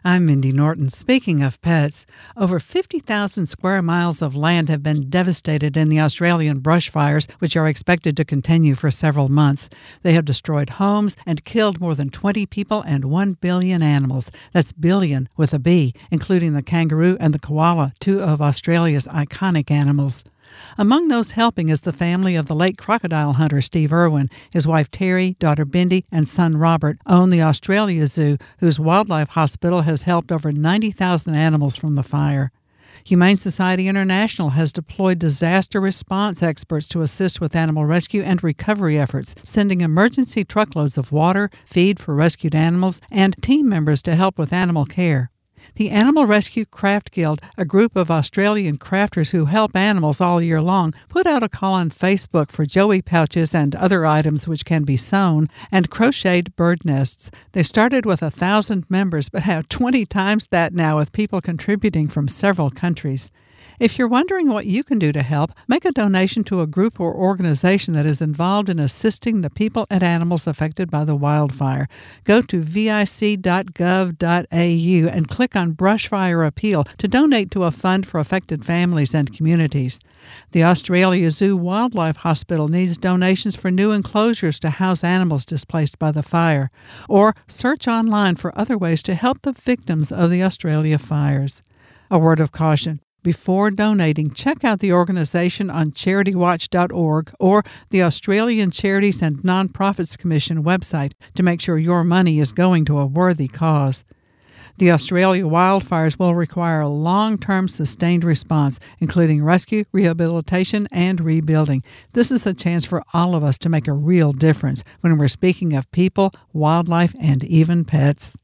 I'm Mindy Norton. Speaking of pets, over 50,000 square miles of land have been devastated in the Australian brush fires, which are expected to continue for several months. They have destroyed homes and killed more than 20 people and 1 billion animals. That's billion with a B, including the kangaroo and the koala, two of Australia's iconic animals. Among those helping is the family of the late crocodile hunter Steve Irwin. His wife Terry, daughter Bindi, and son Robert own the Australia Zoo, whose wildlife hospital has helped over 90,000 animals from the fire. Humane Society International has deployed disaster response experts to assist with animal rescue and recovery efforts, sending emergency truckloads of water, feed for rescued animals, and team members to help with animal care. The Animal Rescue Craft Guild, a group of Australian crafters who help animals all year long, put out a call on Facebook for joey pouches and other items which can be sewn and crocheted bird nests. They started with 1,000 members but have 20 times that now, with people contributing from several countries. If you're wondering what you can do to help, make a donation to a group or organization that is involved in assisting the people and animals affected by the wildfire. Go to vic.gov.au and click on Brush Fire Appeal to donate to a fund for affected families and communities. The Australia Zoo Wildlife Hospital needs donations for new enclosures to house animals displaced by the fire. Or search online for other ways to help the victims of the Australia fires. A word of caution. Before donating, check out the organization on CharityWatch.org or the Australian Charities and Nonprofits Commission website to make sure your money is going to a worthy cause. The Australia wildfires will require a long-term sustained response, including rescue, rehabilitation, and rebuilding. This is a chance for all of us to make a real difference when we're speaking of people, wildlife, and even pets.